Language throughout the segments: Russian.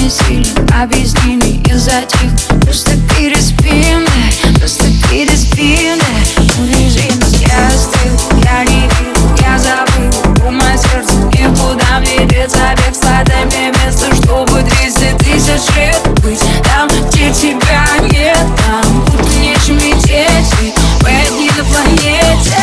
не сильно объяснений из-за тих. Просто переспим, да, просто переспим, да. Увези нас, я остыл, я не пил, я забыл. У моего сердца никуда мне деться, бегство. Дай мне место, чтобы 200 000 лет быть там, где тебя нет. Там будто нечем лететь, ведь мы одни на планете.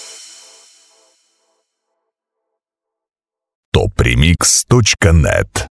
Topremix.net